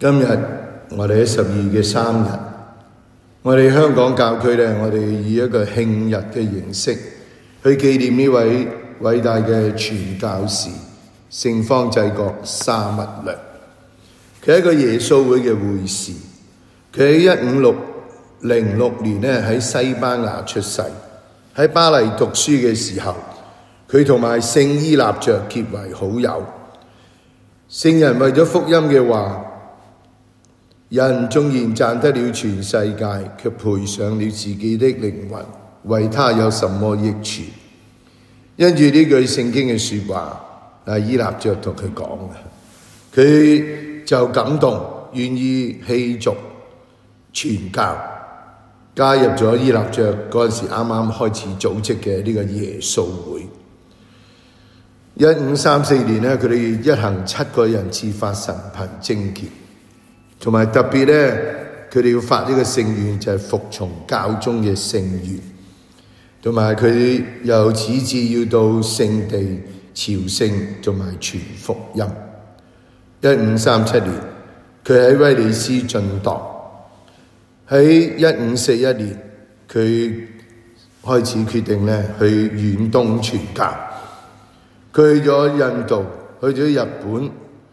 今日我哋喺12月3日，我哋香港教區咧，我哋以一個慶日嘅形式去紀念呢位偉大嘅傳教士聖方濟各沙勿略。佢係一個耶穌會嘅會士，佢喺1506年咧喺西班牙出世。喺巴黎讀書嘅時候，佢同埋聖依納爵結為好友。聖人為咗福音嘅話，人縱然賺得了全世界，卻賠上了自己的靈魂，為他有什麼益處？因住呢句聖經嘅說話，依納爵同佢講嘅，佢就感動，願意棄族傳教，加入咗依納爵嗰陣時啱啱開始組織嘅呢個耶穌會。1534年咧，佢哋一行7個人自發神貧貞潔，同埋特別咧，佢哋要發呢個聖願，就係服從教宗嘅聖願，同埋佢哋又始志要到聖地朝聖同埋傳福音。1537年，佢喺威尼斯晉鐸。喺1541年，佢開始決定咧去遠東傳教。佢去咗印度，去咗日本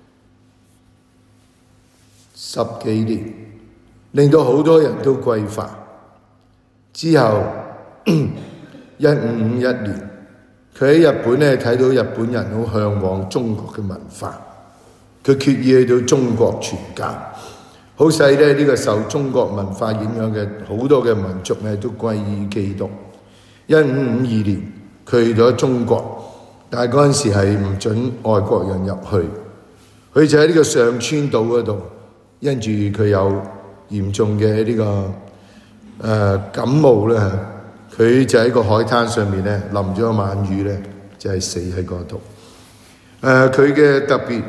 10幾年，令到好多人都歸化。之後1551年，佢喺日本咧睇到日本人好向往中國嘅文化，佢決意去到中國傳教。好使咧呢個受中國文化影響嘅好多嘅民族咧都歸依基督。1552年，佢去咗中國。但係嗰陣時係唔准外國人入去，佢就喺呢個上川島嗰度，因住佢有嚴重嘅呢個感冒咧，佢就喺個海灘上面咧淋咗晚雨咧，就係死喺嗰度。佢嘅特別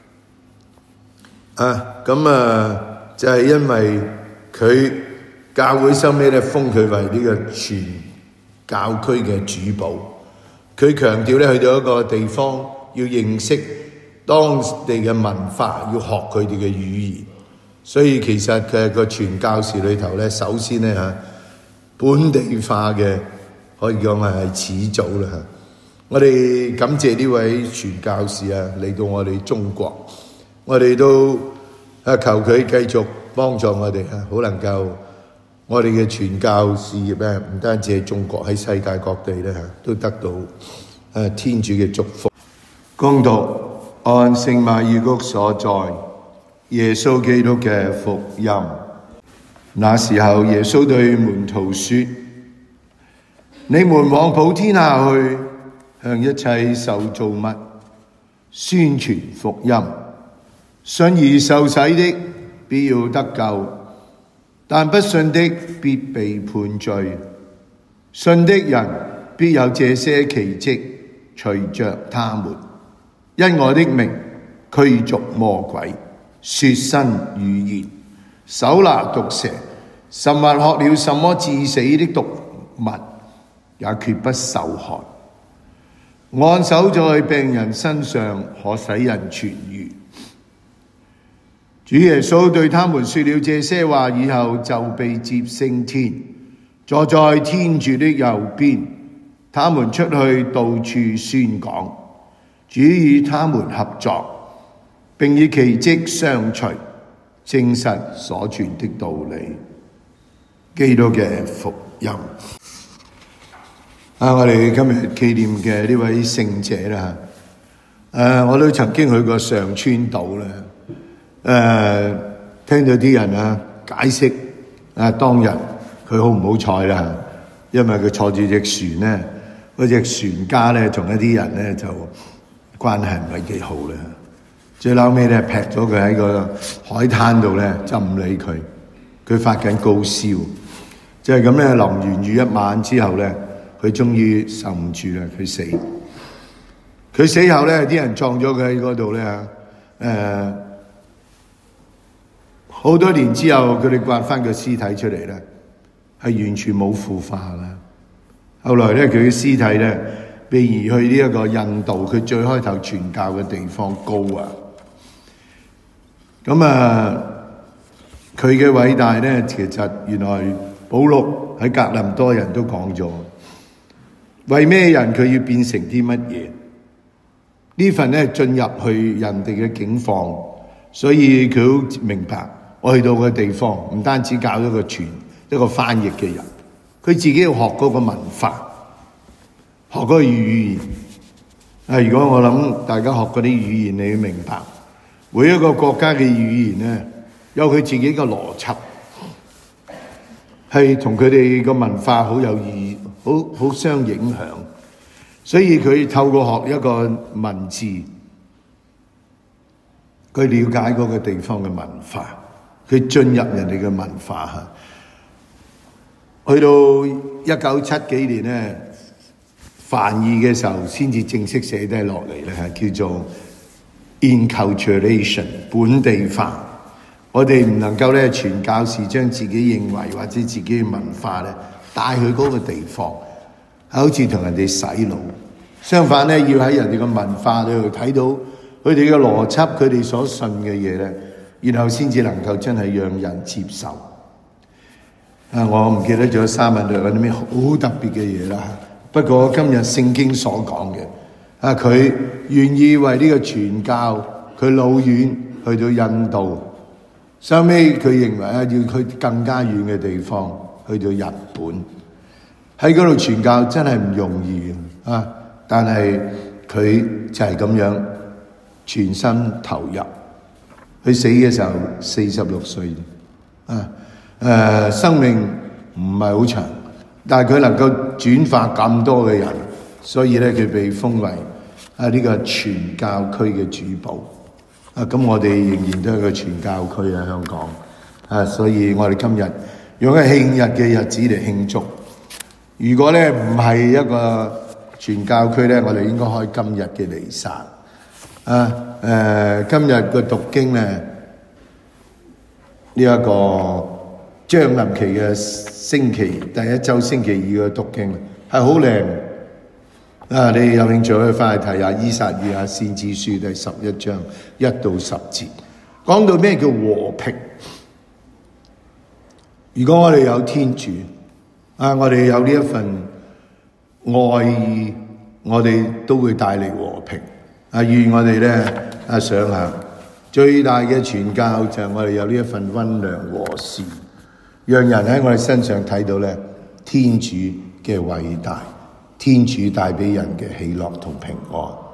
就係因為佢教會收尾咧封佢為呢個全教區嘅主保。佢強調咧，去到一個地方要認識當地嘅文化，要學佢哋嘅語言。所以其實佢係個傳教士裏頭咧，首先咧本地化嘅可以講係始祖啦。我哋感謝呢位傳教士嚟到我哋中國，我哋都求佢繼續幫助我哋好能夠我哋嘅傳教事業咧，唔單止喺中國，喺世界各地咧都得到天主嘅祝福。恭讀按聖馬爾谷所載耶穌基督嘅福音。那時候耶穌對門徒說：你們往普天下去，向一切受造物宣傳福音。信而受洗的必要得救，但不信的必被判罪。信的人必有這些奇蹟隨着他們，因我的名驅逐魔鬼，說新語言，手拿毒蛇，甚或喝了什麼致死的毒物，也決不受害。按手在病人身上，可使人痊癒。主耶穌對他們說了這些話以後，就被接升天，坐在天主的右邊。他們出去到處宣講，主與他們合作，並以奇蹟相隨，證實所傳的道理。基督嘅福音。我哋今日紀念嘅呢位聖者啦，我都曾經去過上川島啦。聽到啲人解釋當日佢好唔好彩啦，因為佢坐住隻船咧，嗰隻船家咧同一啲人咧就關係唔係幾好啦。最後尾咧劈咗佢喺個海灘度咧，就唔理佢。佢發緊高燒，就係咁咧。淋完雨一晚之後咧，佢終於受唔住啦，佢死。佢死後咧，啲人葬咗佢喺嗰度咧，好多年之後，佢哋刮翻個屍體出嚟咧，係完全冇腐化啦。後來咧，佢嘅屍體咧被移去呢一個印度，佢最開頭傳教嘅地方高啊。咁佢嘅偉大呢，其實原來保祿喺格林多人都講咗，為咩人佢要變成啲乜嘢？呢份呢進入去人哋嘅境況，所以佢好明白，我去到個地方唔單止教一個翻譯嘅人，佢自己要學嗰個文化，學嗰個語言。如果我諗大家學嗰啲語言，你要明白每一個國家嘅語言呢，有佢自己嘅邏輯，係同佢哋個文化好有意義，好相影響。所以佢透過學一個文字，佢了解嗰個地方嘅文化，佢進入人哋嘅文化。去到1970幾年呢，梵二嘅時候先至正式寫低落嚟咧，叫做 enculturation 本地化。我哋唔能夠咧傳教士將自己認為或者自己嘅文化咧帶去嗰個地方，好似同人哋洗腦。相反咧，要喺人哋嘅文化裏度睇到佢哋嘅邏輯，佢哋所信嘅嘢咧，然後先至能夠真係讓人接受。我唔記得咗三文裏有啲咩好特別嘅嘢啦。不過今日聖經所講嘅，佢願意為呢個傳教，佢老遠去到印度，收尾佢認為要去更加遠嘅地方，去到日本，喺嗰度傳教真係唔容易啊！但係佢就係咁樣全身投入。佢死嘅時候46歲，生命唔係好長。但係佢能夠轉化咁多嘅人，所以咧佢被封為呢個傳教區嘅主保。咁我哋仍然都係個傳教區喺香港。所以我哋今日用一個慶日嘅日子嚟慶祝。如果咧唔係一個傳教區咧，我哋應該開今日嘅彌撒。今日嘅讀經咧，呢一個將臨期嘅星期第一週星期二嘅讀經係好靚。你有興趣可以翻去睇下《依撒意亞先知書》第11章1到10節，講到咩叫和平。如果我哋有天主，我哋有呢一份愛意，我哋都會帶嚟和平。願我哋咧想下，最大嘅傳教就係我哋有呢一份溫良和善，讓人喺我哋身上睇到咧天主嘅偉大，天主帶俾人嘅喜樂同平安。